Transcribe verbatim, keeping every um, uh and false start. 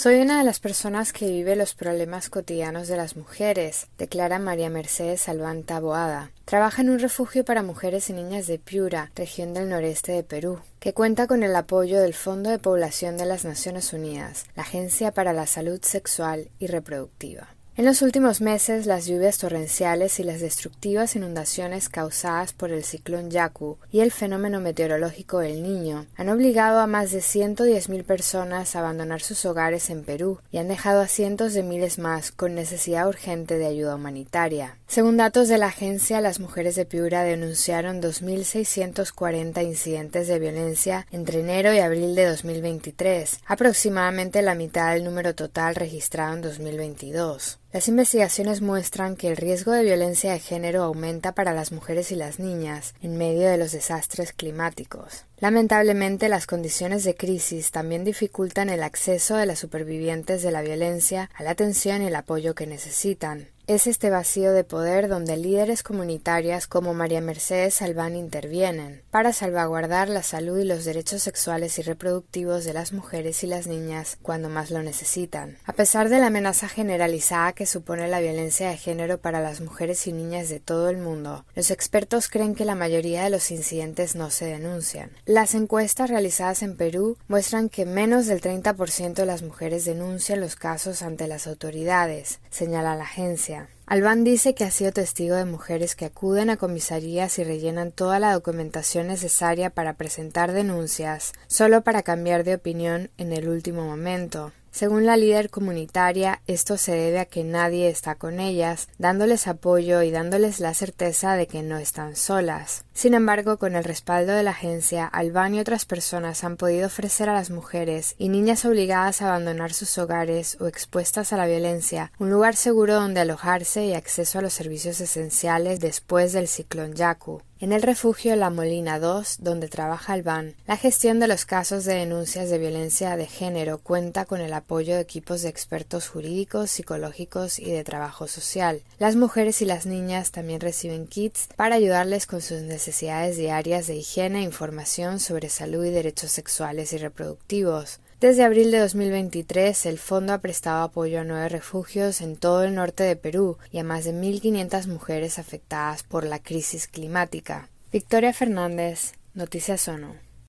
Soy una de las personas que vive los problemas cotidianos de las mujeres, declara María Mercedes Albán Taboada. Trabaja en un refugio para mujeres y niñas de Piura, región del noreste de Perú, que cuenta con el apoyo del Fondo de Población de las Naciones Unidas, la Agencia para la Salud Sexual y Reproductiva. En los últimos meses, las lluvias torrenciales y las destructivas inundaciones causadas por el ciclón Yaku y el fenómeno meteorológico El Niño han obligado a más de ciento diez mil personas a abandonar sus hogares en Perú y han dejado a cientos de miles más con necesidad urgente de ayuda humanitaria. Según datos de la agencia, las mujeres de Piura denunciaron dos mil seiscientos cuarenta incidentes de violencia entre enero y abril de dos mil veintitrés, aproximadamente la mitad del número total registrado en dos mil veintidós. Las investigaciones muestran que el riesgo de violencia de género aumenta para las mujeres y las niñas en medio de los desastres climáticos. Lamentablemente, las condiciones de crisis también dificultan el acceso de las supervivientes de la violencia a la atención y el apoyo que necesitan. Es este vacío de poder donde líderes comunitarias como María Mercedes Albán intervienen para salvaguardar la salud y los derechos sexuales y reproductivos de las mujeres y las niñas cuando más lo necesitan. A pesar de la amenaza generalizada que supone la violencia de género para las mujeres y niñas de todo el mundo, los expertos creen que la mayoría de los incidentes no se denuncian. Las encuestas realizadas en Perú muestran que menos del treinta por ciento de las mujeres denuncian los casos ante las autoridades, señala la agencia. Albán dice que ha sido testigo de mujeres que acuden a comisarías y rellenan toda la documentación necesaria para presentar denuncias, solo para cambiar de opinión en el último momento. Según la líder comunitaria, esto se debe a que nadie está con ellas, dándoles apoyo y dándoles la certeza de que no están solas. Sin embargo, con el respaldo de la agencia, Albán y otras personas han podido ofrecer a las mujeres y niñas obligadas a abandonar sus hogares o expuestas a la violencia un lugar seguro donde alojarse y acceso a los servicios esenciales después del ciclón Yaku. En el refugio La Molina dos, donde trabaja Albán, la gestión de los casos de denuncias de violencia de género cuenta con el apoyo de equipos de expertos jurídicos, psicológicos y de trabajo social. Las mujeres y las niñas también reciben kits para ayudarles con sus necesidades diarias de higiene e información sobre salud y derechos sexuales y reproductivos. Desde abril de dos mil veintitrés, el fondo ha prestado apoyo a nueve refugios en todo el norte de Perú y a más de mil quinientas mujeres afectadas por la crisis climática. Victoria Fernández, Noticias ONU.